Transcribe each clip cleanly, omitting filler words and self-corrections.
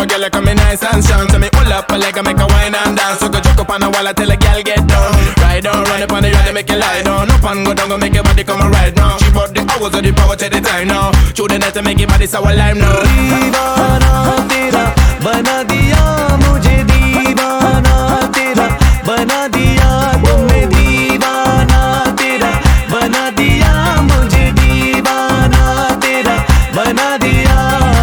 my girl, you come in nice and strong. So me pull up a leg and make a wine and dance. So go joke up on the wall till the girl get down. Ride on, run up on the yard and make it lie down. Up and go down, go make your body come and ride now. She brought the hours of the power to the time now. Through the night to make your body so alive now. दीवाना तेरा बना दिया मुझे, दीवाना तेरा बना दिया तुमने, दीवाना तेरा बना दिया मुझे, दीवाना तेरा बना दिया।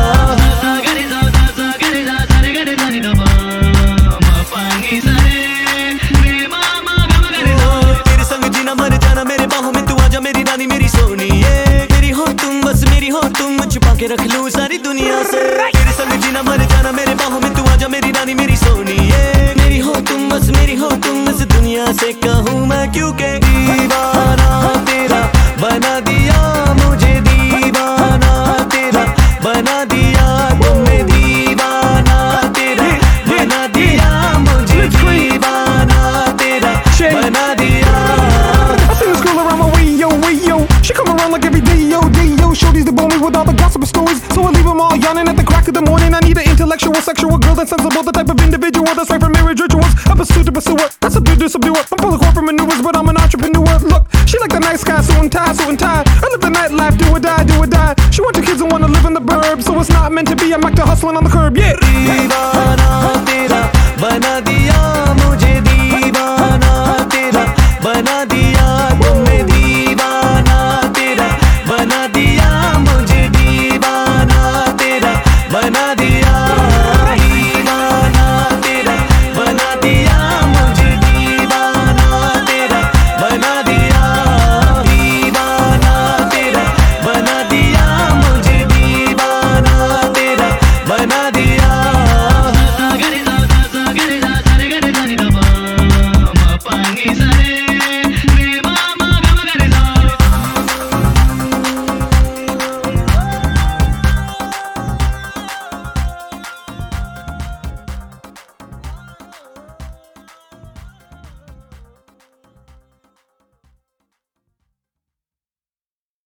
तेरे संग जीना मर जाना, मेरे बाहों में तू आजा मेरी रानी मेरी सोनी है। मेरी हो तुम बस मेरी हो तुम, छुपा के रख लूं सारी दुनिया से। तेरे संग जीना मर जाना, मेरे बाहों में तू आजा मेरी रानी मेरी सोनी है। मेरी हो तुम बस मेरी हो तुम, इस दुनिया से कहूँ मैं क्योंकि दीवाना तेरा बना दिया मुझे, दीवाना तेरा बना दिया तुमने, दीवाना तेरा बना दिया मुझे, दीवाना तेरा बना दिया। I see this girl around my way, yo. She come around like every day, yo. Shorty's the bone me with all the gossip and stories, so I leave them all yawning at the crack of the morning. I need an intellectual, sexual girl that's sensible, the type of individual that's right for marriage rituals. I pursue to pursue her, that's a to subdue her. I'm full of corporate maneuvers, but I'm an entrepreneur. Look, she like the nice guy, suit and tie. I live the nightlife, do or die. She want 2 kids and wanna live in the burbs, so it's not meant to be. I'm back to hustling on the curb, yeah. दीवाना तेरा बना दिया